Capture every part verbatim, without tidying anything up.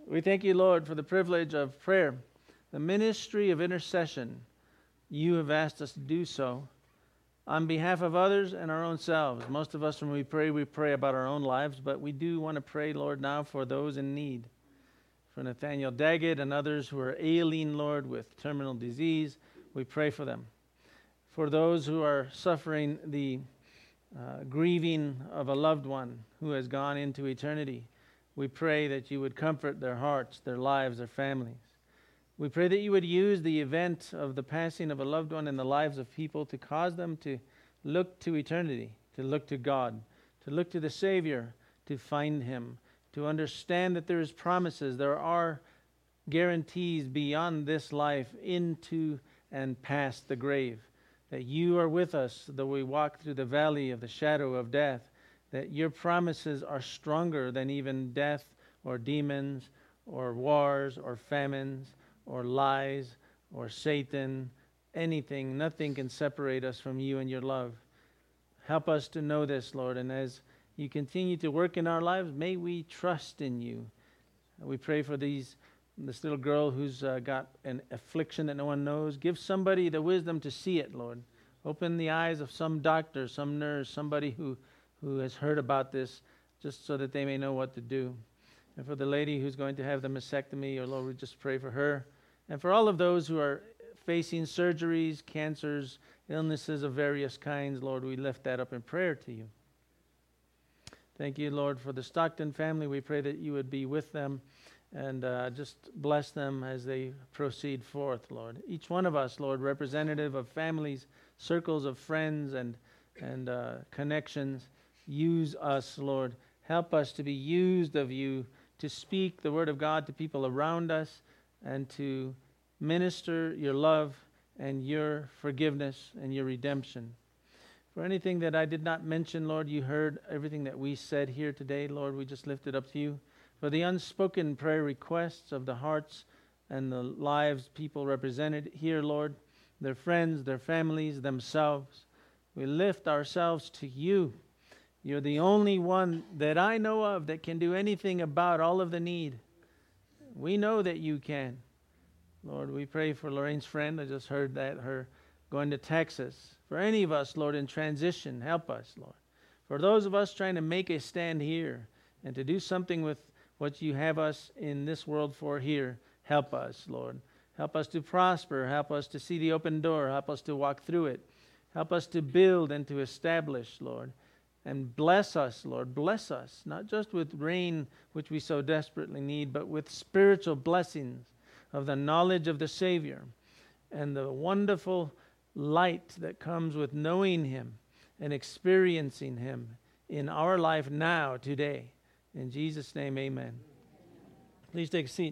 We thank you, Lord, for the privilege of prayer, the ministry of intercession. You have asked us to do so on behalf of others and our own selves. Most of us, when we pray, we pray about our own lives, but we do want to pray, Lord, now for those in need. For Nathaniel Daggett and others who are ailing, Lord, with terminal disease, we pray for them. For those who are suffering the uh, grieving of a loved one who has gone into eternity, we pray that you would comfort their hearts, their lives, their families. We pray that you would use the event of the passing of a loved one in the lives of people to cause them to look to eternity, to look to God, to look to the Savior, to find Him, to understand that there is promises, there are guarantees beyond this life into and past the grave, that you are with us though we walk through the valley of the shadow of death, that your promises are stronger than even death or demons or wars or famines or lies or Satan, anything, nothing can separate us from you and your love. Help us to know this, Lord, and as you continue to work in our lives, may we trust in you. We pray for these, this little girl who's uh, got an affliction that no one knows. Give somebody the wisdom to see it, Lord. Open the eyes of some doctor, some nurse, somebody who, who has heard about this, just so that they may know what to do. And for the lady who's going to have the mastectomy, or Lord, we just pray for her. And for all of those who are facing surgeries, cancers, illnesses of various kinds, Lord, we lift that up in prayer to you. Thank you, Lord, for the Stockton family. We pray that you would be with them and uh, just bless them as they proceed forth, Lord. Each one of us, Lord, representative of families, circles of friends and, and uh, connections, use us, Lord. Help us to be used of you to speak the word of God to people around us and to minister your love and your forgiveness and your redemption. For anything that I did not mention, Lord, you heard everything that we said here today. Lord, we just lift it up to you. For the unspoken prayer requests of the hearts and the lives people represented here, Lord, their friends, their families, themselves, we lift ourselves to you. You're the only one that I know of that can do anything about all of the need. We know that you can. Lord, we pray for Lorraine's friend. I just heard that, her going to Texas. For any of us, Lord, in transition, help us, Lord. For those of us trying to make a stand here and to do something with what you have us in this world for here, help us, Lord. Help us to prosper. Help us to see the open door. Help us to walk through it. Help us to build and to establish, Lord. And bless us, Lord. Bless us, not just with rain, which we so desperately need, but with spiritual blessings of the knowledge of the Savior and the wonderful light that comes with knowing Him and experiencing Him in our life now, today. In Jesus' name, amen. Please take a seat.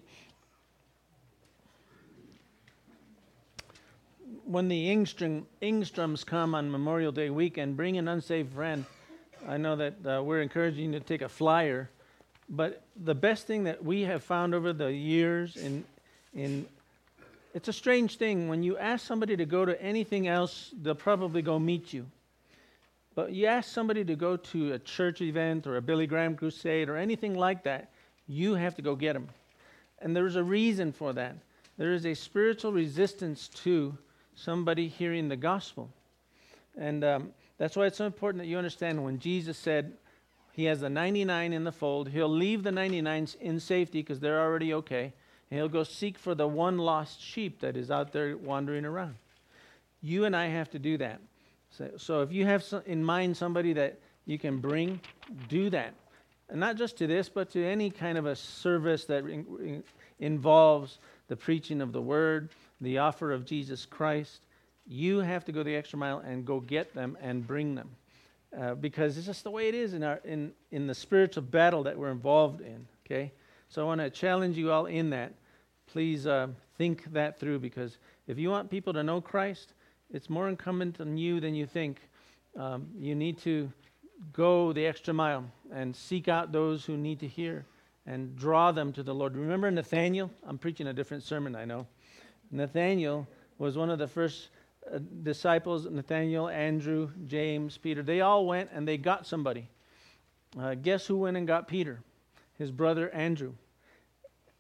When the Engstrom, Engstroms come on Memorial Day weekend, bring an unsaved friend. I know that uh, we're encouraging you to take a flyer, but the best thing that we have found over the years in in it's a strange thing. When you ask somebody to go to anything else, they'll probably go meet you. But you ask somebody to go to a church event or a Billy Graham crusade or anything like that, you have to go get them. And there's a reason for that. There is a spiritual resistance to somebody hearing the gospel. And um, that's why it's so important that you understand when Jesus said he has the ninety-nine in the fold, he'll leave the ninety-nine in safety because they're already okay. And he'll go seek for the one lost sheep that is out there wandering around. You and I have to do that. So, so if you have in mind somebody that you can bring, do that. And not just to this, but to any kind of a service that in, in, involves the preaching of the word, the offer of Jesus Christ. You have to go the extra mile and go get them and bring them. Uh, because it's just the way it is in our in, in the spiritual battle that we're involved in. Okay? So I want to challenge you all in that. Please uh, think that through, because if you want people to know Christ, it's more incumbent on you than you think. Um, you need to go the extra mile and seek out those who need to hear and draw them to the Lord. Remember Nathaniel? I'm preaching a different sermon, I know. Nathaniel was one of the first uh, disciples. Nathaniel, Andrew, James, Peter. They all went and they got somebody. Uh, guess who went and got Peter? His brother Andrew.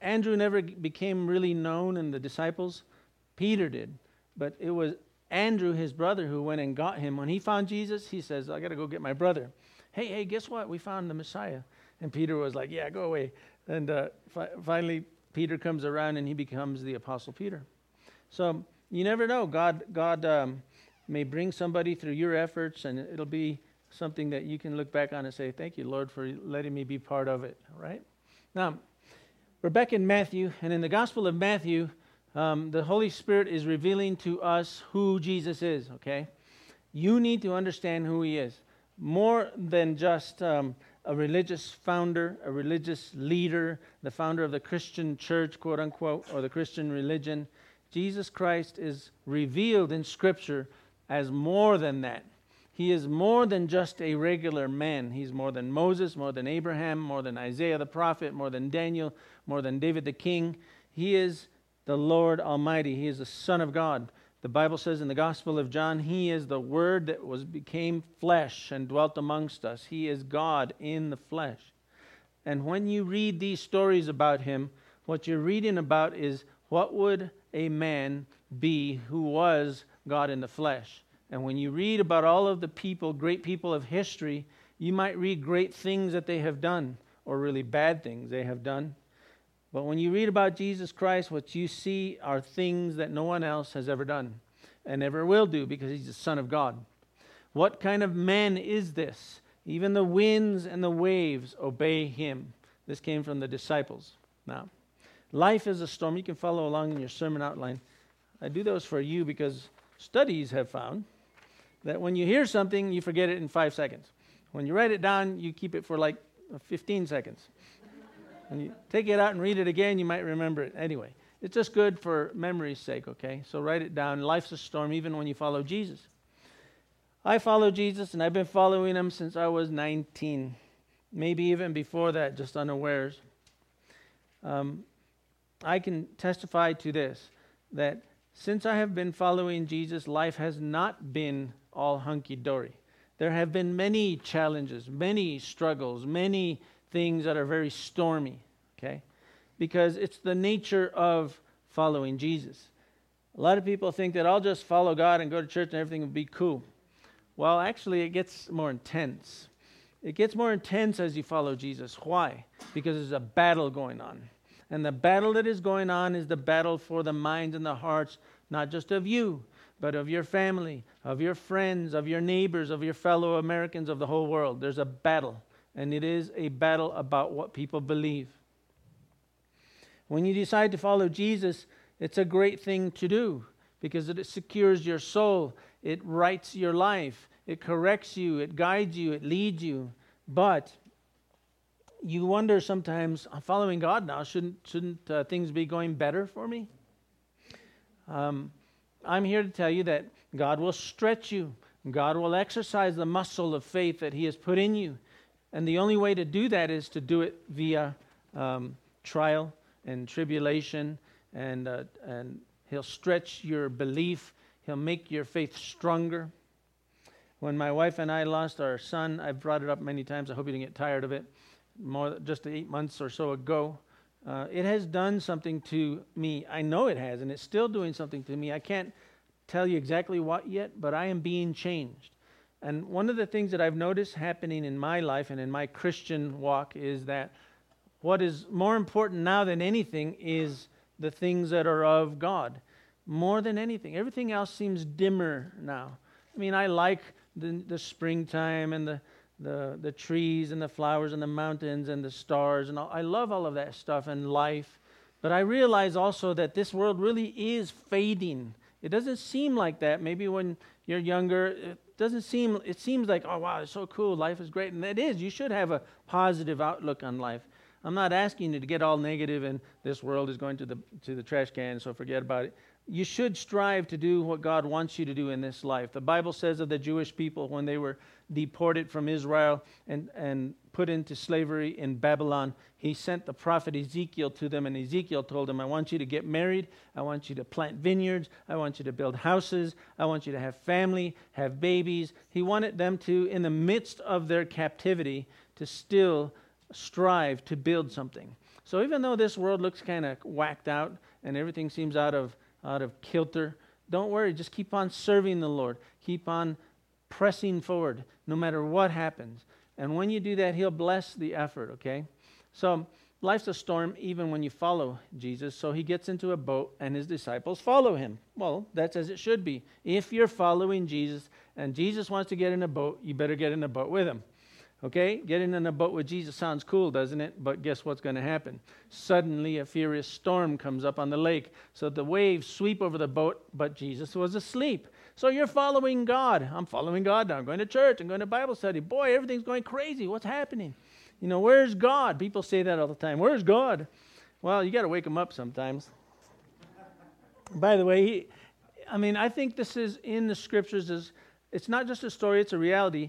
Andrew never became really known in the disciples. Peter did. But it was Andrew, his brother, who went and got him. When he found Jesus, he says, I got to go get my brother. Hey, hey, guess what? We found the Messiah. And Peter was like, yeah, go away. And uh, fi- finally, Peter comes around and he becomes the Apostle Peter. So you never know. God, God um, may bring somebody through your efforts, and it'll be something that you can look back on and say, thank you, Lord, for letting me be part of it, right? Now, we're back in Matthew, and in the Gospel of Matthew, um, the Holy Spirit is revealing to us who Jesus is, okay? You need to understand who he is. More than just um, a religious founder, a religious leader, the founder of the Christian church, quote unquote, or the Christian religion. Jesus Christ is revealed in Scripture as more than that. He is more than just a regular man. He's more than Moses, more than Abraham, more than Isaiah the prophet, more than Daniel, more than David the king. He is the Lord Almighty. He is the Son of God. The Bible says in the Gospel of John, he is the Word that was became flesh and dwelt amongst us. He is God in the flesh. And when you read these stories about him, what you're reading about is what would a man be who was God in the flesh. And when you read about all of the people, great people of history, you might read great things that they have done, or really bad things they have done. But when you read about Jesus Christ, what you see are things that no one else has ever done and ever will do, because he's the Son of God. What kind of man is this? Even the winds and the waves obey him. This came from the disciples. Now, life is a storm. You can follow along in your sermon outline. I do those for you because studies have found that when you hear something, you forget it in five seconds. When you write it down, you keep it for like fifteen seconds. When you take it out and read it again, you might remember it. Anyway, it's just good for memory's sake, okay? So write it down. Life's a storm even when you follow Jesus. I follow Jesus, and I've been following him since I was nineteen. Maybe even before that, just unawares. Um, I can testify to this, that since I have been following Jesus, life has not been all hunky-dory. There have been many challenges, many struggles, many things that are very stormy, okay? Because it's the nature of following Jesus. A lot of people think that I'll just follow God and go to church and everything will be cool. Well, actually, it gets more intense. It gets more intense as you follow Jesus. Why? Because there's a battle going on. And the battle that is going on is the battle for the minds and the hearts, not just of you, but of your family, of your friends, of your neighbors, of your fellow Americans, of the whole world. There's a battle, and it is a battle about what people believe. When you decide to follow Jesus, it's a great thing to do because it secures your soul. It rights your life. It corrects you. It guides you. It leads you. But you wonder sometimes, I'm following God now. Shouldn't shouldn't uh, things be going better for me? Um, I'm here to tell you that God will stretch you. God will exercise the muscle of faith that he has put in you. And the only way to do that is to do it via um, trial and tribulation. And, uh, and he'll stretch your belief. He'll make your faith stronger. When my wife and I lost our son, I've brought it up many times. I hope you didn't get tired of it. More just eight months or so ago. Uh, it has done something to me. I know it has, and it's still doing something to me. I can't tell you exactly what yet, but I am being changed. And one of the things that I've noticed happening in my life and in my Christian walk is that what is more important now than anything is the things that are of God. More than anything. Everything else seems dimmer now. I mean, I like the, the springtime and the The, the trees and the flowers and the mountains and the stars. And all. I love all of that stuff and life. But I realize also that this world really is fading. It doesn't seem like that. Maybe when you're younger, it doesn't seem, it seems like, oh, wow, it's so cool. Life is great. And it is. You should have a positive outlook on life. I'm not asking you to get all negative and this world is going to the to the trash can, so forget about it. You should strive to do what God wants you to do in this life. The Bible says of the Jewish people when they were deported from Israel and, and put into slavery in Babylon, he sent the prophet Ezekiel to them, and Ezekiel told them, I want you to get married, I want you to plant vineyards, I want you to build houses, I want you to have family, have babies. He wanted them to, in the midst of their captivity, to still strive to build something. So even though this world looks kind of whacked out and everything seems out of out of kilter, don't worry. Just keep on serving the Lord. Keep on pressing forward no matter what happens. And when you do that, He'll bless the effort, okay? So life's a storm even when you follow Jesus. So He gets into a boat and His disciples follow Him. Well, that's as it should be. If you're following Jesus and Jesus wants to get in a boat, you better get in a boat with Him. Okay? Getting in a boat with Jesus sounds cool, doesn't it? But guess what's going to happen? Suddenly a furious storm comes up on the lake. So the waves sweep over the boat, but Jesus was asleep. So you're following God. I'm following God now. I'm going to church. I'm going to Bible study. Boy, everything's going crazy. What's happening? You know, where's God? People say that all the time. Where's God? Well, you got to wake Him up sometimes. By the way, he, I mean, I think this is in the Scriptures. Is it's not just a story, it's a reality.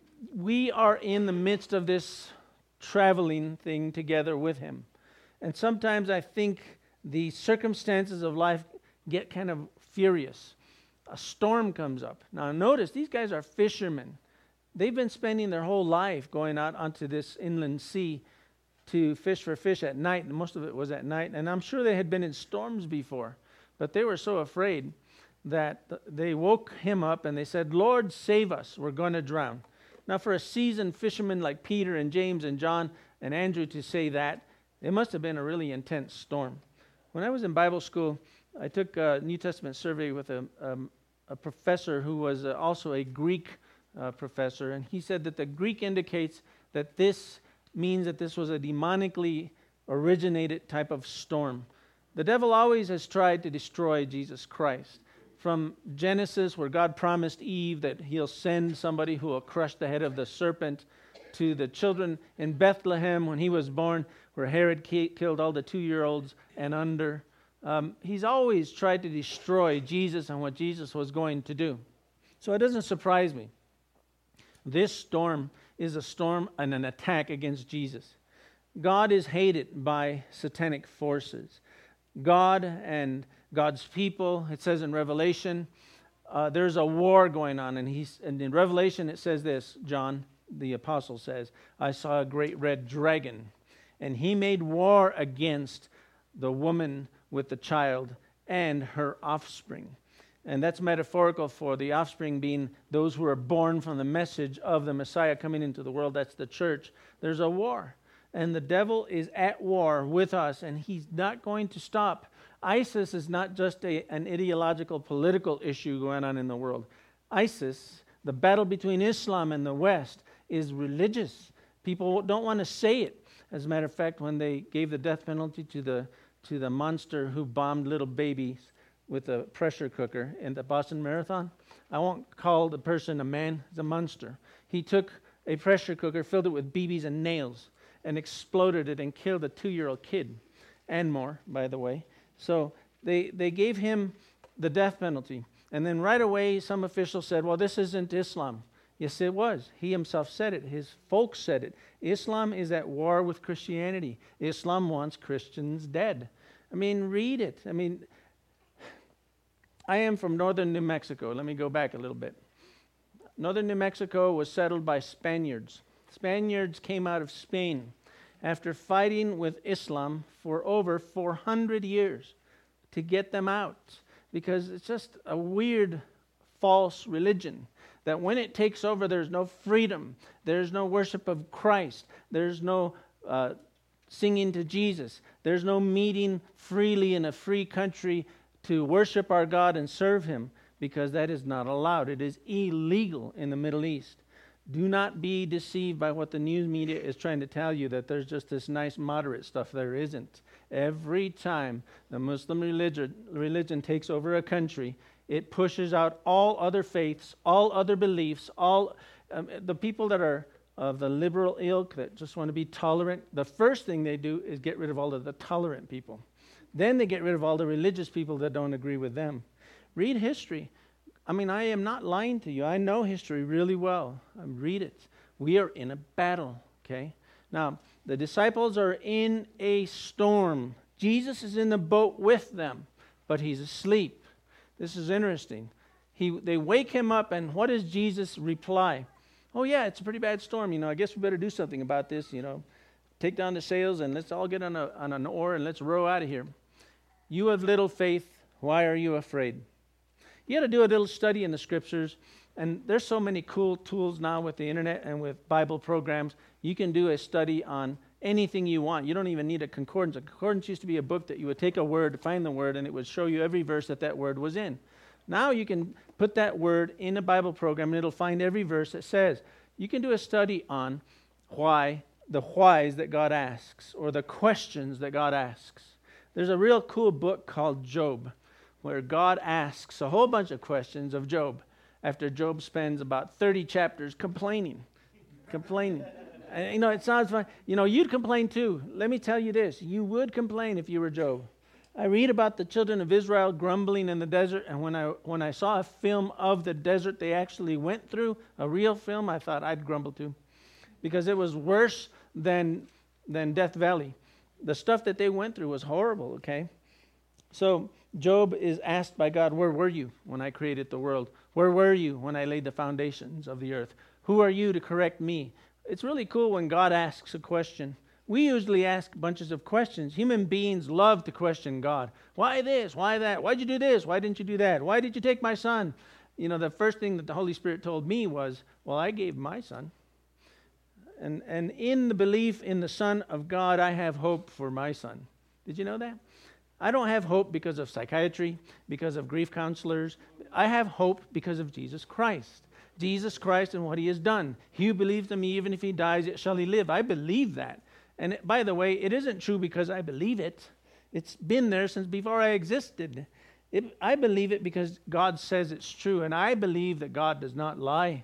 We are in the midst of this traveling thing together with Him. And sometimes I think the circumstances of life get kind of furious. A storm comes up. Now notice, these guys are fishermen. They've been spending their whole life going out onto this inland sea to fish for fish at night. And most of it was at night. And I'm sure they had been in storms before. But they were so afraid that they woke Him up and they said, Lord, save us. We're going to drown. Now, for a seasoned fisherman like Peter and James and John and Andrew to say that, it must have been a really intense storm. When I was in Bible school, I took a New Testament survey with a, um, a professor who was uh, also a Greek uh, professor, and he said that the Greek indicates that this means that this was a demonically originated type of storm. The devil always has tried to destroy Jesus Christ. From Genesis, where God promised Eve that He'll send somebody who will crush the head of the serpent, to the children in Bethlehem when He was born, where Herod ki- killed all the two-year-olds and under. Um, he's always tried to destroy Jesus and what Jesus was going to do. So it doesn't surprise me. This storm is a storm and an attack against Jesus. God is hated by satanic forces. God and God's people, it says in Revelation, uh, there's a war going on. And, he's, and in Revelation it says this, John, the apostle says, I saw a great red dragon, and he made war against the woman with the child and her offspring. And that's metaphorical for the offspring being those who are born from the message of the Messiah coming into the world. That's the church. There's a war. And the devil is at war with us, and he's not going to stop. ISIS is not just a, an ideological political issue going on in the world. ISIS, the battle between Islam and the West, is religious. People don't want to say it. As a matter of fact, when they gave the death penalty to the to the monster who bombed little babies with a pressure cooker in the Boston Marathon, I won't call the person a man, he's a monster. He took a pressure cooker, filled it with B Bs and nails, and exploded it and killed a two-year-old kid, and more, by the way. So they they gave him the death penalty. And then right away, some official said, well, this isn't Islam. Yes, it was. He himself said it. His folks said it. Islam is at war with Christianity. Islam wants Christians dead. I mean, read it. I mean, I am from northern New Mexico. Let me go back a little bit. Northern New Mexico was settled by Spaniards. Spaniards came out of Spain after fighting with Islam for over four hundred years to get them out, because it's just a weird, false religion that when it takes over, there's no freedom, there's no worship of Christ, there's no uh, singing to Jesus, there's no meeting freely in a free country to worship our God and serve Him, because that is not allowed. It is illegal in the Middle East. Do not be deceived by what the news media is trying to tell you, that there's just this nice moderate stuff. There isn't. Every time the Muslim religion, religion takes over a country, it pushes out all other faiths, all other beliefs, all um, the people that are of the liberal ilk that just want to be tolerant. The first thing they do is get rid of all of the tolerant people. Then they get rid of all the religious people that don't agree with them. Read history. I mean, I am not lying to you. I know history really well. I read it. We are in a battle, okay? Now, the disciples are in a storm. Jesus is in the boat with them, but He's asleep. This is interesting. He, they wake Him up, and what does Jesus reply? Oh, yeah, it's a pretty bad storm. You know, I guess we better do something about this, you know. take down the sails and let's all get on, a, on an oar and let's row out of here. You have little faith, why are you afraid? You got to do a little study in the scriptures, and there's so many cool tools now with the internet and with Bible programs. You can do a study on anything you want. You don't even need a concordance. A concordance used to be a book that you would take a word, find the word, and it would show you every verse that that word was in. Now you can put that word in a Bible program, and it'll find every verse that says. You can do a study on why, the whys that God asks, or the questions that God asks. There's a real cool book called Job, where God asks a whole bunch of questions of Job after Job spends about thirty chapters complaining. Complaining. And, you know, it sounds fun. You know, you'd complain too. Let me tell you this. You would complain if you were Job. I read about the children of Israel grumbling in the desert, and when I when I saw a film of the desert they actually went through, a real film, I thought I'd grumble too. Because it was worse than than Death Valley. The stuff that they went through was horrible, okay? So Job is asked by God, where were you when I created the world? Where were you when I laid the foundations of the earth? Who are you to correct me? It's really cool when God asks a question. We usually ask bunches of questions. Human beings love to question God. Why this? Why that? Why'd you do this? Why didn't you do that? Why did you take my son? You know, the first thing that the Holy Spirit told me was, well, I gave my son. And and in the belief in the Son of God, I have hope for my son. Did you know that? I don't have hope because of psychiatry, because of grief counselors. I have hope because of Jesus Christ. Jesus Christ and what he has done. He who believes in me, even if he dies, yet shall he live. I believe that. And it, by the way, it isn't true because I believe it. It's been there since before I existed. It, I believe it because God says it's true, and I believe that God does not lie.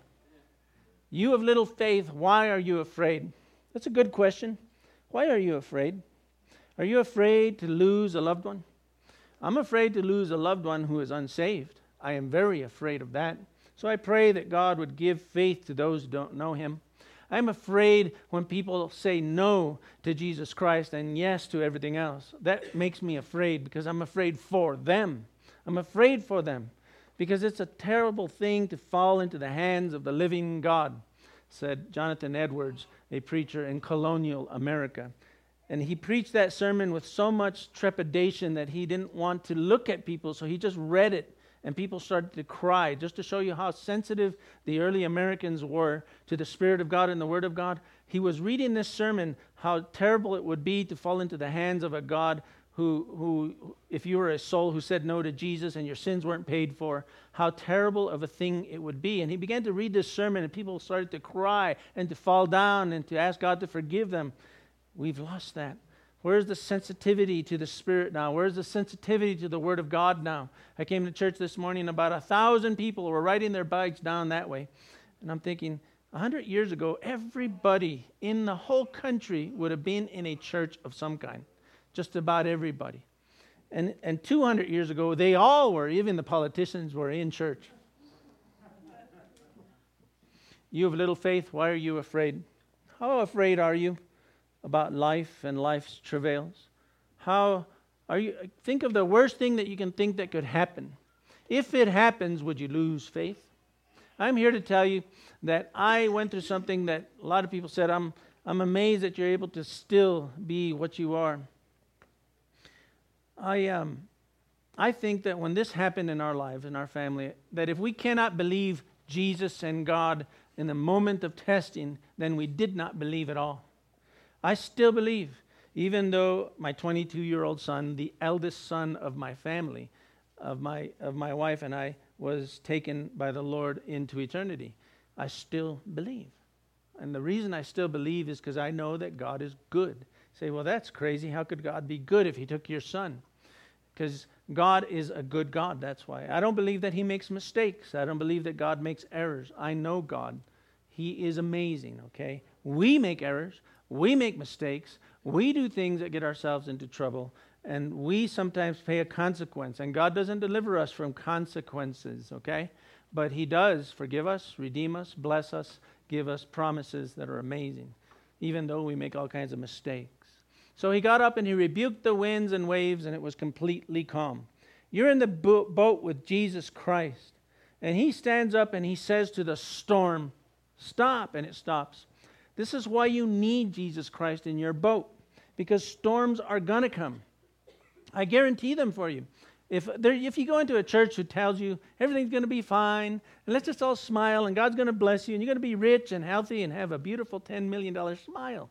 You of little faith, why are you afraid? That's a good question. Why are you afraid? Are you afraid to lose a loved one? I'm afraid to lose a loved one who is unsaved. I am very afraid of that. So I pray that God would give faith to those who don't know him. I'm afraid when people say no to Jesus Christ and yes to everything else. That makes me afraid because I'm afraid for them. I'm afraid for them because it's a terrible thing to fall into the hands of the living God, said Jonathan Edwards, a preacher in colonial America. And he preached that sermon with so much trepidation that he didn't want to look at people, so he just read it. And people started to cry, just to show you how sensitive the early Americans were to the Spirit of God and the Word of God. He was reading this sermon, how terrible it would be to fall into the hands of a God who, who, if you were a soul who said no to Jesus and your sins weren't paid for, how terrible of a thing it would be. And he began to read this sermon, and people started to cry and to fall down and to ask God to forgive them. We've lost that. Where's the sensitivity to the Spirit now? Where's the sensitivity to the Word of God now? I came to church this morning, and about a thousand people were riding their bikes down that way. And I'm thinking, a hundred years ago, everybody in the whole country would have been in a church of some kind. Just about everybody. And and two hundred years ago, they all were, even the politicians were in church. You have little faith, why are you afraid? How afraid are you about life and life's travails? How are you? Think of the worst thing that you can think that could happen. If it happens, would you lose faith? I'm here to tell you that I went through something that a lot of people said, I'm I'm amazed that you're able to still be what you are. I um I think that when this happened in our lives, in our family, that if we cannot believe Jesus and God in the moment of testing, then we did not believe at all. I still believe, even though my twenty-two-year-old son, the eldest son of my family, of my of my wife and I, was taken by the Lord into eternity, I still believe. And the reason I still believe is because I know that God is good. You say, well, that's crazy. How could God be good if he took your son? Because God is a good God, that's why. I don't believe that he makes mistakes. I don't believe that God makes errors. I know God. He is amazing, okay? We make errors. We make mistakes. We do things that get ourselves into trouble. And we sometimes pay a consequence. And God doesn't deliver us from consequences, okay? But he does forgive us, redeem us, bless us, give us promises that are amazing, even though we make all kinds of mistakes. So he got up and he rebuked the winds and waves, and it was completely calm. You're in the bo- boat with Jesus Christ. And he stands up and he says to the storm, stop, and it stops. This is why you need Jesus Christ in your boat, because storms are going to come. I guarantee them for you. If there, if you go into a church who tells you everything's going to be fine, and let's just all smile, and God's going to bless you, and you're going to be rich and healthy and have a beautiful ten million dollars smile.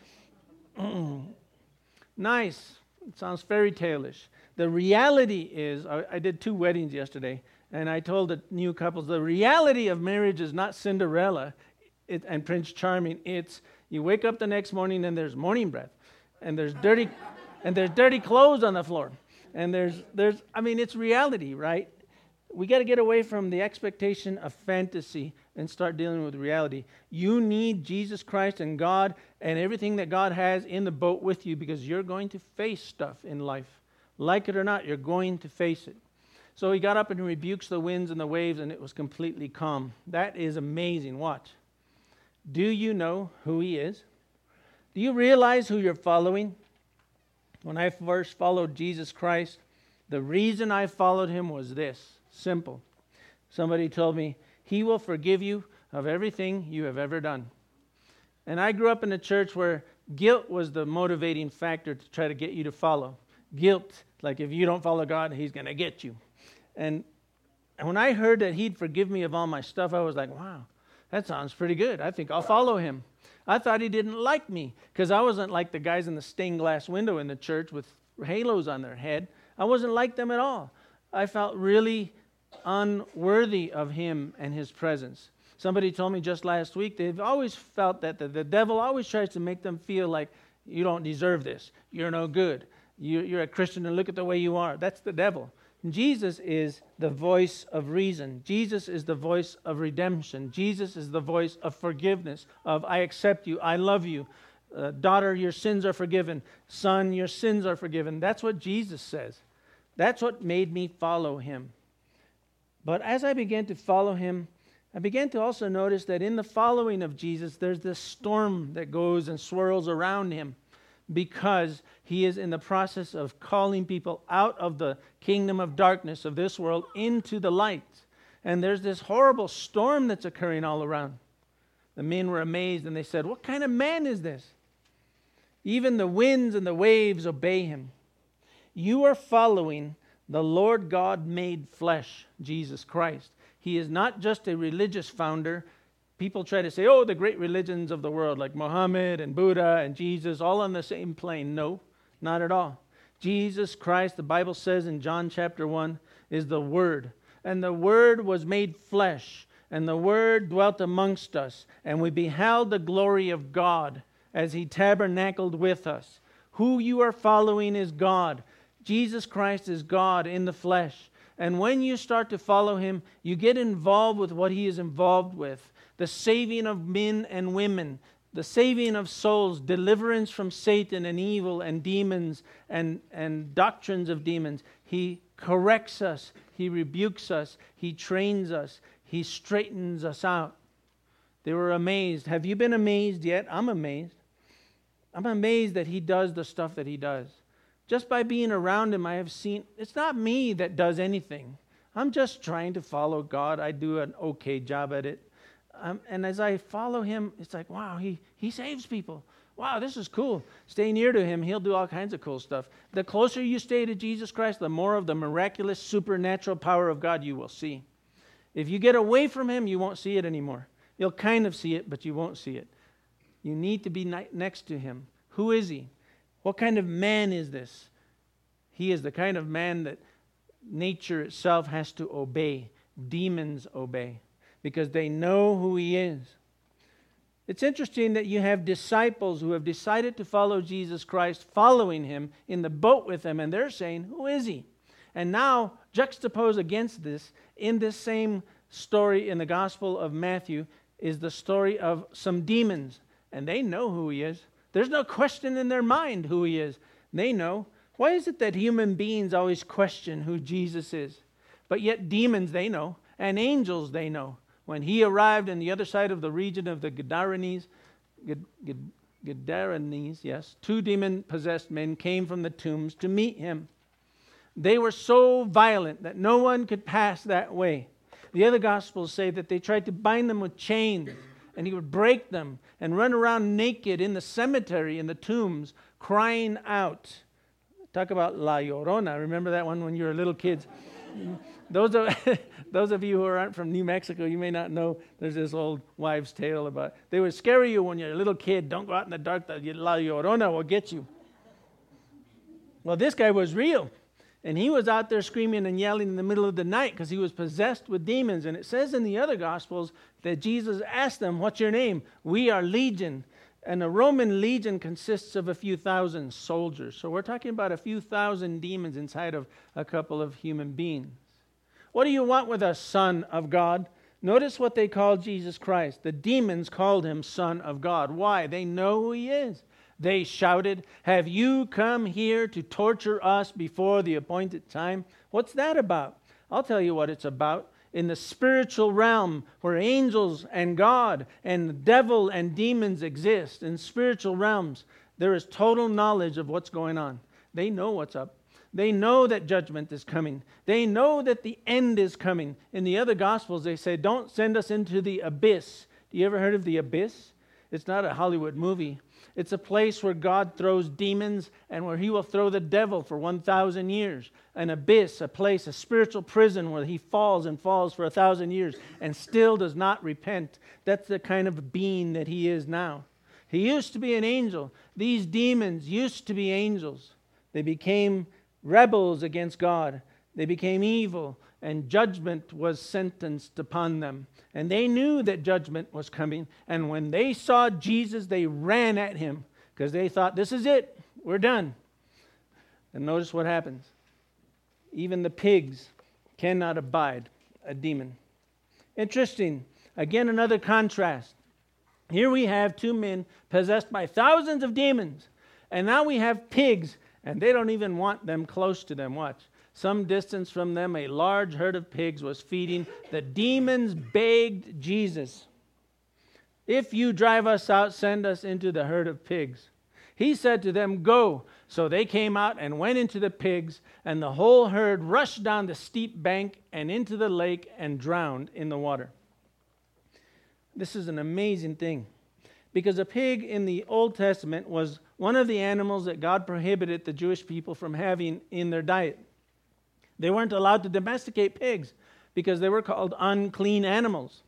Nice. It sounds fairy tale-ish. The reality is, I, I did two weddings yesterday, and I told the new couples, the reality of marriage is not Cinderella it, and Prince Charming. It's you wake up the next morning and there's morning breath, and there's dirty, and there's dirty clothes on the floor. And there's, there's, I mean, it's reality, right? We got to get away from the expectation of fantasy and start dealing with reality. You need Jesus Christ and God and everything that God has in the boat with you, because you're going to face stuff in life. Like it or not, you're going to face it. So he got up and rebukes the winds and the waves, and it was completely calm. That is amazing. Watch. Do you know who he is? Do you realize who you're following? When I first followed Jesus Christ, the reason I followed him was this, simple. Somebody told me, he will forgive you of everything you have ever done. And I grew up in a church where guilt was the motivating factor to try to get you to follow. Guilt, like if you don't follow God, he's going to get you. And when I heard that he'd forgive me of all my stuff, I was like, wow, that sounds pretty good. I think I'll follow him. I thought he didn't like me because I wasn't like the guys in the stained glass window in the church with halos on their head. I wasn't like them at all. I felt really unworthy of him and his presence. Somebody told me just last week they've always felt that the, the devil always tries to make them feel like you don't deserve this. You're no good. You, you're a Christian and look at the way you are. That's the devil. Jesus is the voice of reason. Jesus is the voice of redemption. Jesus is the voice of forgiveness, of I accept you, I love you. Uh, daughter, your sins are forgiven. Son, your sins are forgiven. That's what Jesus says. That's what made me follow him. But as I began to follow him, I began to also notice that in the following of Jesus, there's this storm that goes and swirls around him, because he is in the process of calling people out of the kingdom of darkness of this world into the light. And there's this horrible storm that's occurring all around. The men were amazed and they said, what kind of man is this? Even the winds and the waves obey him. You are following the Lord God made flesh, Jesus Christ. He is not just a religious founder. People try to say, oh, the great religions of the world, like Muhammad and Buddha and Jesus, all on the same plane. No, not at all. Jesus Christ, the Bible says in John chapter one, is the Word. And the Word was made flesh, and the Word dwelt amongst us, and we beheld the glory of God as he tabernacled with us. Who you are following is God. Jesus Christ is God in the flesh. And when you start to follow him, you get involved with what he is involved with. The saving of men and women, the saving of souls, deliverance from Satan and evil and demons and, and doctrines of demons. He corrects us. He rebukes us. He trains us. He straightens us out. They were amazed. Have you been amazed yet? I'm amazed. I'm amazed that he does the stuff that he does. Just by being around him, I have seen, it's not me that does anything. I'm just trying to follow God. I do an okay job at it. Um, and as I follow him, it's like, wow, he, he saves people. Wow, this is cool. Stay near to him. He'll do all kinds of cool stuff. The closer you stay to Jesus Christ, the more of the miraculous, supernatural power of God you will see. If you get away from him, you won't see it anymore. You'll kind of see it, but you won't see it. You need to be ni- next to him. Who is he? What kind of man is this? He is the kind of man that nature itself has to obey. Demons obey, because they know who he is. It's interesting that you have disciples who have decided to follow Jesus Christ, following him in the boat with him, and they're saying, who is he? And now, juxtaposed against this, in this same story in the Gospel of Matthew, is the story of some demons, and they know who he is. There's no question in their mind who he is. They know. Why is it that human beings always question who Jesus is? But yet demons, they know, and angels, they know. When he arrived on the other side of the region of the Gadarenes, Gadarenes, yes, two demon-possessed men came from the tombs to meet him. They were so violent that no one could pass that way. The other Gospels say that they tried to bind them with chains and he would break them and run around naked in the cemetery, in the tombs, crying out. Talk about La Llorona. Remember that one when you were little kids? Those of those of you who aren't from New Mexico, you may not know there's this old wives' tale about they would scare you when you're a little kid. Don't go out in the dark. The La Llorona will get you. Well, this guy was real. And he was out there screaming and yelling in the middle of the night because he was possessed with demons. And it says in the other Gospels that Jesus asked them, "What's your name?" "We are Legion." And a Roman legion consists of a few thousand soldiers. So we're talking about a few thousand demons inside of a couple of human beings. What do you want with us, Son of God? Notice what they called Jesus Christ. The demons called him Son of God. Why? They know who he is. They shouted, "Have you come here to torture us before the appointed time?" What's that about? I'll tell you what it's about. In the spiritual realm where angels and God and the devil and demons exist, in spiritual realms, there is total knowledge of what's going on. They know what's up. They know that judgment is coming. They know that the end is coming. In the other Gospels, they say, "Don't send us into the abyss." Do you ever heard of the abyss? It's not a Hollywood movie. It's a place where God throws demons and where he will throw the devil for one thousand years. An abyss, a place, a spiritual prison where he falls and falls for a thousand years and still does not repent. That's the kind of being that he is now. He used to be an angel. These demons used to be angels. They became rebels against God. They became evil, and judgment was sentenced upon them. And they knew that judgment was coming. And when they saw Jesus, they ran at him because they thought, "This is it. We're done." And notice what happens. Even the pigs cannot abide a demon. Interesting. Again, another contrast. Here we have two men possessed by thousands of demons. And now we have pigs, and they don't even want them close to them. Watch. Some distance from them, a large herd of pigs was feeding. The demons begged Jesus, "If you drive us out, send us into the herd of pigs." He said to them, "Go." So they came out and went into the pigs, and the whole herd rushed down the steep bank and into the lake and drowned in the water. This is an amazing thing, because a pig in the Old Testament was one of the animals that God prohibited the Jewish people from having in their diet. They weren't allowed to domesticate pigs because they were called unclean animals.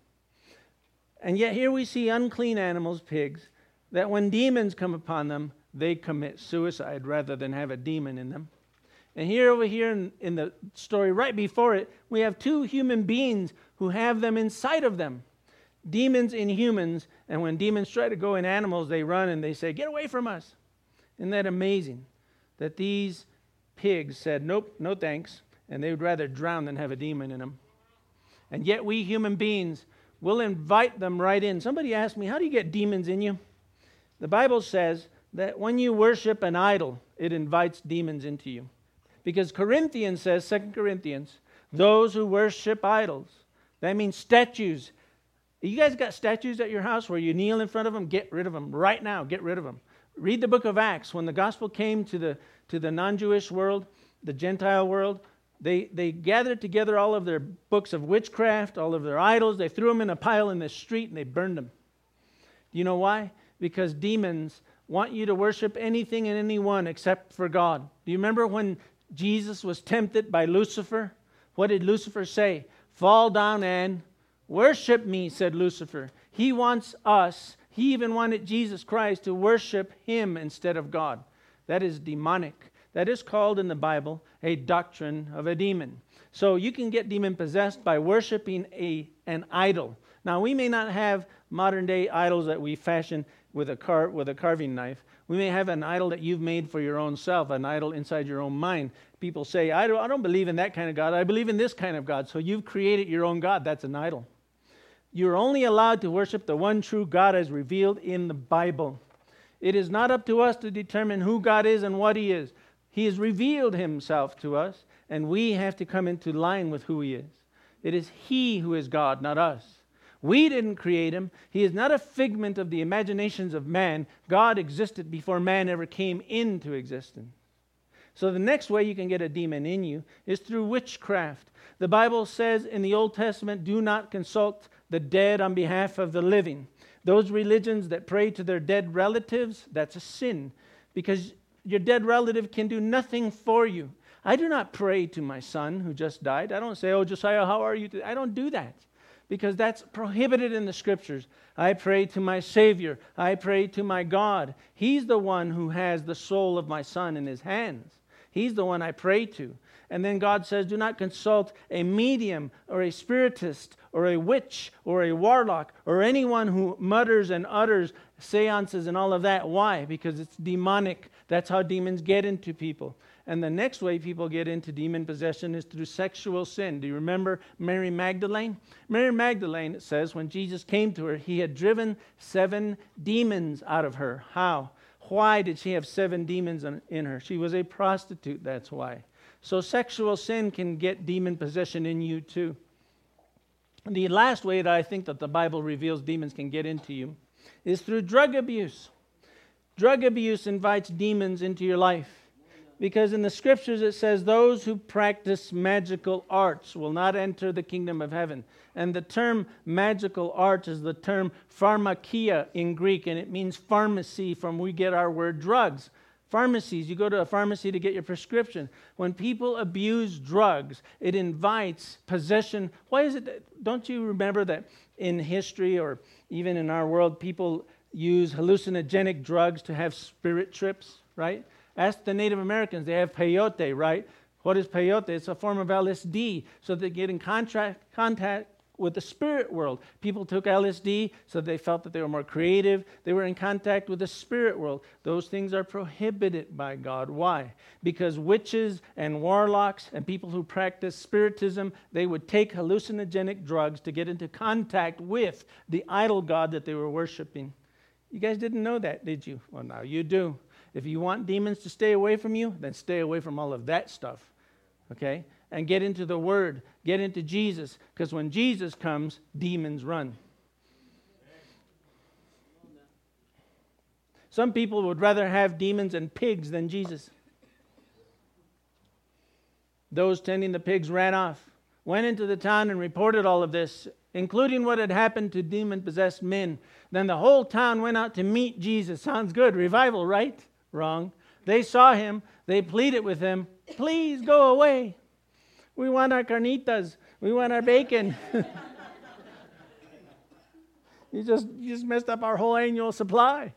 And yet here we see unclean animals, pigs, that when demons come upon them, they commit suicide rather than have a demon in them. And here over here in, in the story right before it, we have two human beings who have them inside of them. Demons in humans, and when demons try to go in animals, they run and they say, "Get away from us." Isn't that amazing? That these pigs said, "Nope, no thanks." And they would rather drown than have a demon in them. And yet we human beings will invite them right in. Somebody asked me, "How do you get demons in you?" The Bible says that when you worship an idol, it invites demons into you. Because Corinthians says, Second Corinthians, those who worship idols. That means statues. You guys got statues at your house where you kneel in front of them? Get rid of them right now. Get rid of them. Read the book of Acts. When the gospel came to the, to the non-Jewish world, the Gentile world, They they gathered together all of their books of witchcraft, all of their idols. They threw them in a pile in the street and they burned them. Do you know why? Because demons want you to worship anything and anyone except for God. Do you remember when Jesus was tempted by Lucifer? What did Lucifer say? "Fall down and worship me," said Lucifer. He wants us, he even wanted Jesus Christ to worship him instead of God. That is demonic. That is called in the Bible a doctrine of a demon. So you can get demon-possessed by worshiping a, an idol. Now, we may not have modern-day idols that we fashion with a car, with a carving knife. We may have an idol that you've made for your own self, an idol inside your own mind. People say, I don't, I don't believe in that kind of God. I believe in this kind of God. So you've created your own God. That's an idol. You're only allowed to worship the one true God as revealed in the Bible. It is not up to us to determine who God is and what he is. He has revealed himself to us, and we have to come into line with who he is. It is he who is God, not us. We didn't create him. He is not a figment of the imaginations of man. God existed before man ever came into existence. So the next way you can get a demon in you is through witchcraft. The Bible says in the Old Testament, do not consult the dead on behalf of the living. Those religions that pray to their dead relatives, that's a sin, because your dead relative can do nothing for you. I do not pray to my son who just died. I don't say, oh, Josiah, how are you today? I don't do that, because that's prohibited in the Scriptures. I pray to my Savior. I pray to my God. He's the one who has the soul of my son in his hands. He's the one I pray to. And then God says, do not consult a medium or a spiritist or a witch or a warlock or anyone who mutters and utters seances and all of that. Why? Because it's demonic. That's how demons get into people. And the next way people get into demon possession is through sexual sin. Do you remember Mary Magdalene? Mary Magdalene, it says, when Jesus came to her, he had driven seven demons out of her. How? Why did she have seven demons in her? She was a prostitute, that's why. So sexual sin can get demon possession in you too. The last way that I think that the Bible reveals demons can get into you is through drug abuse. Drug abuse invites demons into your life. Because in the Scriptures it says, those who practice magical arts will not enter the kingdom of heaven. And the term magical art is the term pharmakia in Greek, and it means pharmacy, from we get our word drugs. Pharmacies, you go to a pharmacy to get your prescription. When people abuse drugs, it invites possession. Why is it that, don't you remember that in history or even in our world, people use hallucinogenic drugs to have spirit trips, right? Ask the Native Americans, they have peyote, right? What is peyote? It's a form of L S D, so they get in contract, contact with the spirit world. People took L S D so they felt that they were more creative. They were in contact with the spirit world. Those things are prohibited by God. Why? Because witches and warlocks and people who practice spiritism, they would take hallucinogenic drugs to get into contact with the idol god that they were worshiping. You guys didn't know that, did you? Well, now you do. If you want demons to stay away from you, then stay away from all of that stuff. Okay? And get into the Word. Get into Jesus. Because when Jesus comes, demons run. Some people would rather have demons and pigs than Jesus. Those tending the pigs ran off, went into the town and reported all of this, including what had happened to demon-possessed men. Then the whole town went out to meet Jesus. Sounds good. Revival, right? Wrong. They saw him. They pleaded with him, please go away. We want our carnitas. We want our bacon. you just you just messed up our whole annual supply.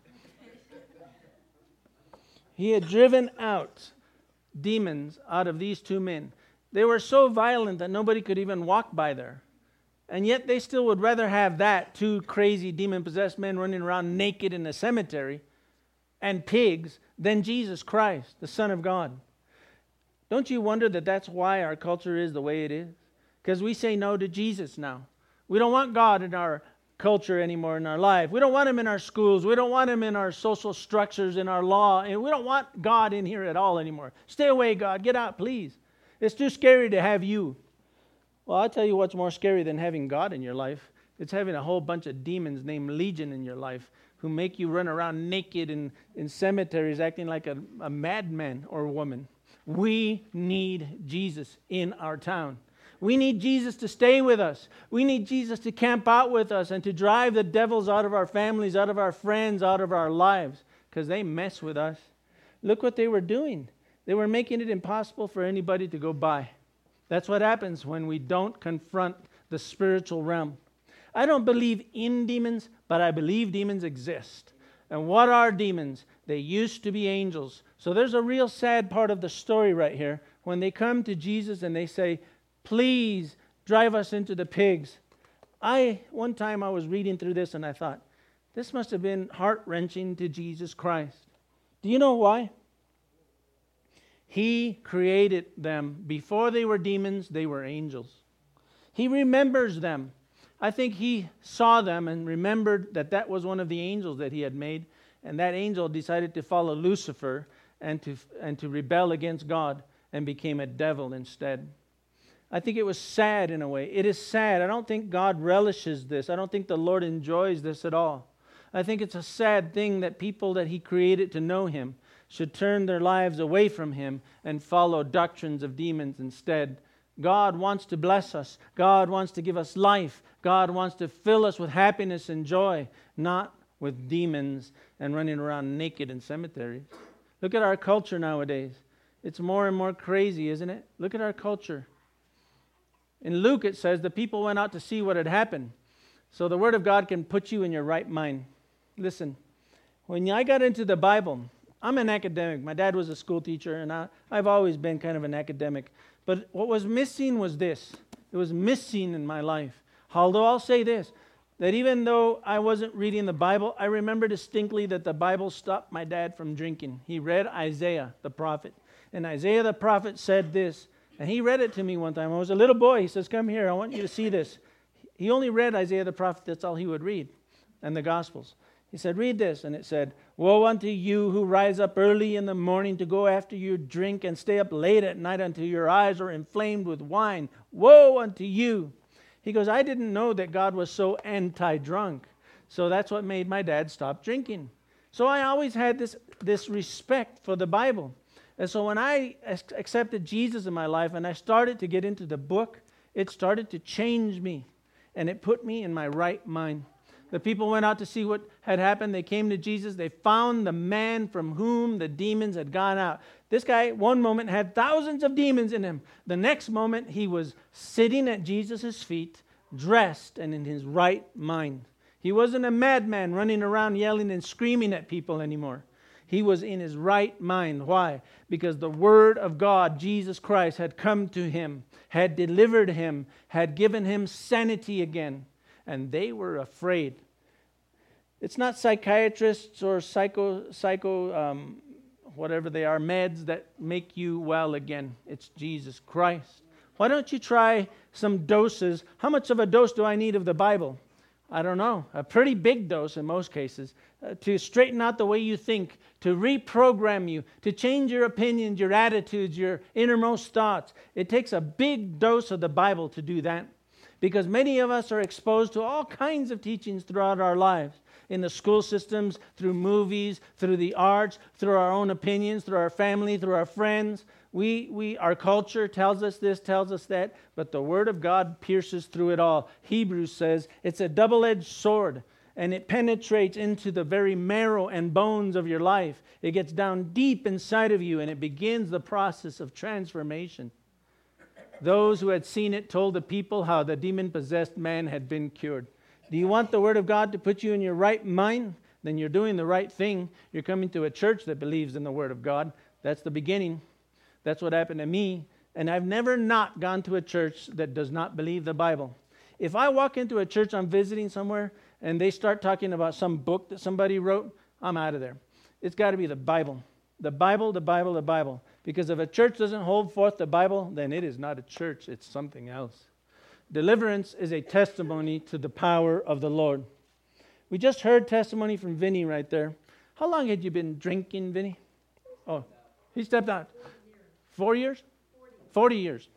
He had driven out demons out of these two men. They were so violent that nobody could even walk by there. And yet they still would rather have that, two crazy demon-possessed men running around naked in a cemetery, and pigs, than Jesus Christ, the Son of God. Don't you wonder that that's why our culture is the way it is? Because we say no to Jesus now. We don't want God in our culture anymore, in our life. We don't want him in our schools. We don't want him in our social structures, in our law. And we don't want God in here at all anymore. Stay away, God. Get out, please. It's too scary to have you. Well, I'll tell you what's more scary than having God in your life. It's having a whole bunch of demons named Legion in your life who make you run around naked in, in cemeteries acting like a, a madman or woman. We need Jesus in our town. We need Jesus to stay with us. We need Jesus to camp out with us and to drive the devils out of our families, out of our friends, out of our lives, because they mess with us. Look what they were doing. They were making it impossible for anybody to go by. That's what happens when we don't confront the spiritual realm. I don't believe in demons, but I believe demons exist. And what are demons? They used to be angels. So there's a real sad part of the story right here. When they come to Jesus and they say, please drive us into the pigs. I, one time I was reading through this and I thought, this must have been heart-wrenching to Jesus Christ. Do you know why? He created them. Before they were demons, they were angels. He remembers them. I think he saw them and remembered that that was one of the angels that he had made. And that angel decided to follow Lucifer and to, and to rebel against God and became a devil instead. I think it was sad in a way. It is sad. I don't think God relishes this. I don't think the Lord enjoys this at all. I think it's a sad thing that people that he created to know him should turn their lives away from him and follow doctrines of demons instead. God wants to bless us. God wants to give us life. God wants to fill us with happiness and joy, not with demons and running around naked in cemeteries. Look at our culture nowadays. It's more and more crazy, isn't it? Look at our culture. In Luke it says the people went out to see what had happened. So the Word of God can put you in your right mind. Listen, when I got into the Bible, I'm an academic. My dad was a school teacher, and I, I've always been kind of an academic. But what was missing was this. It was missing in my life. Although I'll say this, that even though I wasn't reading the Bible, I remember distinctly that the Bible stopped my dad from drinking. He read Isaiah, the prophet. And Isaiah the prophet said this, and he read it to me one time. I was a little boy. He says, come here, I want you to see this. He only read Isaiah the prophet. That's all he would read, and the Gospels. He said, read this. And it said, woe unto you who rise up early in the morning to go after your drink and stay up late at night until your eyes are inflamed with wine. Woe unto you. He goes, I didn't know that God was so anti-drunk. So that's what made my dad stop drinking. So I always had this, this respect for the Bible. And so when I accepted Jesus in my life and I started to get into the book, it started to change me. And it put me in my right mind. The people went out to see what had happened. They came to Jesus. They found the man from whom the demons had gone out. This guy, one moment, had thousands of demons in him. The next moment, he was sitting at Jesus' feet, dressed and in his right mind. He wasn't a madman running around yelling and screaming at people anymore. He was in his right mind. Why? Because the Word of God, Jesus Christ, had come to him, had delivered him, had given him sanity again. And they were afraid. It's not psychiatrists or psycho, psycho, um, whatever they are, meds that make you well again. It's Jesus Christ. Why don't you try some doses? How much of a dose do I need of the Bible? I don't know. A pretty big dose in most cases uh, to straighten out the way you think, to reprogram you, to change your opinions, your attitudes, your innermost thoughts. It takes a big dose of the Bible to do that. Because many of us are exposed to all kinds of teachings throughout our lives. In the school systems, through movies, through the arts, through our own opinions, through our family, through our friends. We, we, our culture tells us this, tells us that, but the Word of God pierces through it all. Hebrews says it's a double-edged sword, and it penetrates into the very marrow and bones of your life. It gets down deep inside of you, and it begins the process of transformation. Those who had seen it told the people how the demon-possessed man had been cured. Do you want the Word of God to put you in your right mind? Then you're doing the right thing. You're coming to a church that believes in the Word of God. That's the beginning. That's what happened to me. And I've never not gone to a church that does not believe the Bible. If I walk into a church I'm visiting somewhere and they start talking about some book that somebody wrote, I'm out of there. It's got to be the Bible. The Bible, the Bible, the Bible. Because if a church doesn't hold forth the Bible, then it is not a church, it's something else. Deliverance is a testimony to the power of the Lord. We just heard testimony from Vinny right there. How long had you been drinking, Vinny? Oh, he stepped out. Four years? Forty years.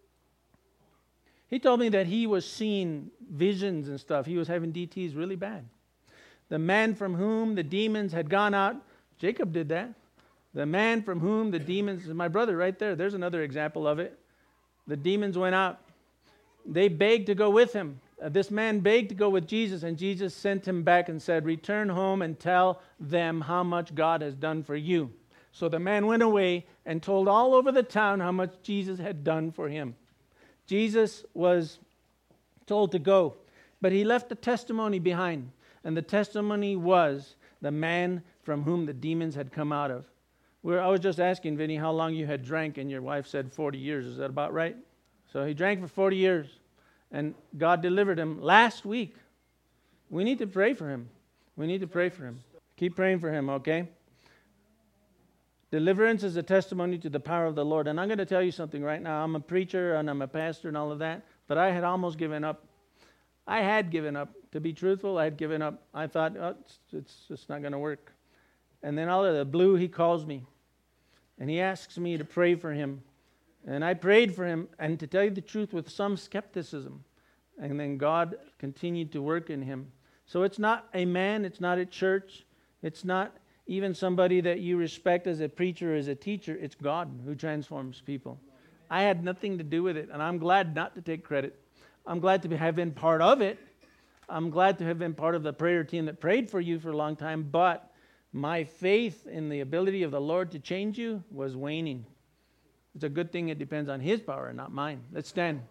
He told me that he was seeing visions and stuff. He was having D Ts really bad. The man from whom the demons had gone out, Jacob did that. The man from whom the demons, my brother right there, there's another example of it. The demons went out. They begged to go with him. Uh, this man begged to go with Jesus, and Jesus sent him back and said, return home and tell them how much God has done for you. So the man went away and told all over the town how much Jesus had done for him. Jesus was told to go, but he left a testimony behind. And the testimony was the man from whom the demons had come out of. We're, I was just asking Vinny how long you had drank, and your wife said forty years. Is that about right? So he drank for forty years, and God delivered him last week. We need to pray for him. We need to pray for him. Keep praying for him, okay? Deliverance is a testimony to the power of the Lord. And I'm going to tell you something right now. I'm a preacher, and I'm a pastor and all of that, but I had almost given up. I had given up. To be truthful, I had given up. I thought, oh, it's, it's just not going to work. And then out of the blue, he calls me. And he asks me to pray for him. And I prayed for him, and to tell you the truth, with some skepticism. And then God continued to work in him. So it's not a man, it's not a church, it's not even somebody that you respect as a preacher or as a teacher. It's God who transforms people. I had nothing to do with it, and I'm glad not to take credit. I'm glad to be, have been part of it. I'm glad to have been part of the prayer team that prayed for you for a long time, but my faith in the ability of the Lord to change you was waning. It's a good thing it depends on His power and not mine. Let's stand.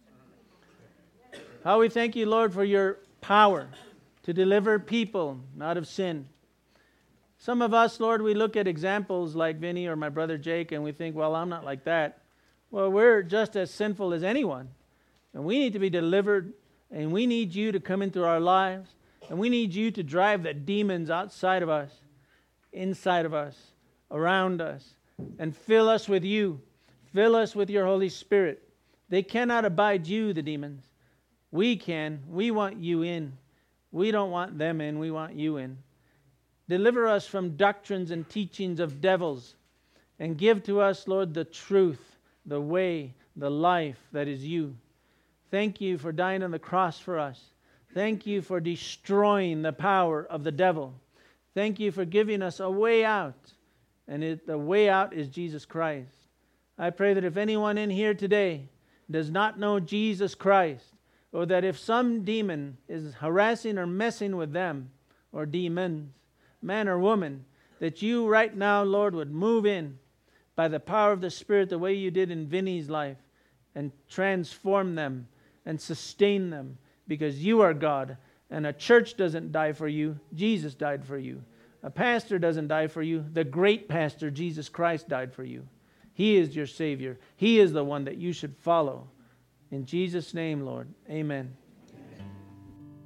How we thank you, Lord, for your power to deliver people out of sin. Some of us, Lord, we look at examples like Vinny or my brother Jake, and we think, well, I'm not like that. Well, we're just as sinful as anyone. And we need to be delivered, and we need you to come into our lives, and we need you to drive the demons outside of us, inside of us, around us, and fill us with you. Fill us with your Holy Spirit. They cannot abide you, the demons. We can. We want you in. We don't want them in. We want you in. Deliver us from doctrines and teachings of devils, and give to us, Lord, the truth, the way, the life that is you. Thank you for dying on the cross for us. Thank you for destroying the power of the devil. Thank you for giving us a way out, and it, the way out is Jesus Christ. I pray that if anyone in here today does not know Jesus Christ, or that if some demon is harassing or messing with them, or demons, man or woman, that you right now, Lord, would move in by the power of the Spirit the way you did in Vinny's life and transform them and sustain them, because you are God, and a church doesn't die for you. Jesus died for you. A pastor doesn't die for you. The great pastor, Jesus Christ, died for you. He is your Savior. He is the one that you should follow. In Jesus' name, Lord, amen.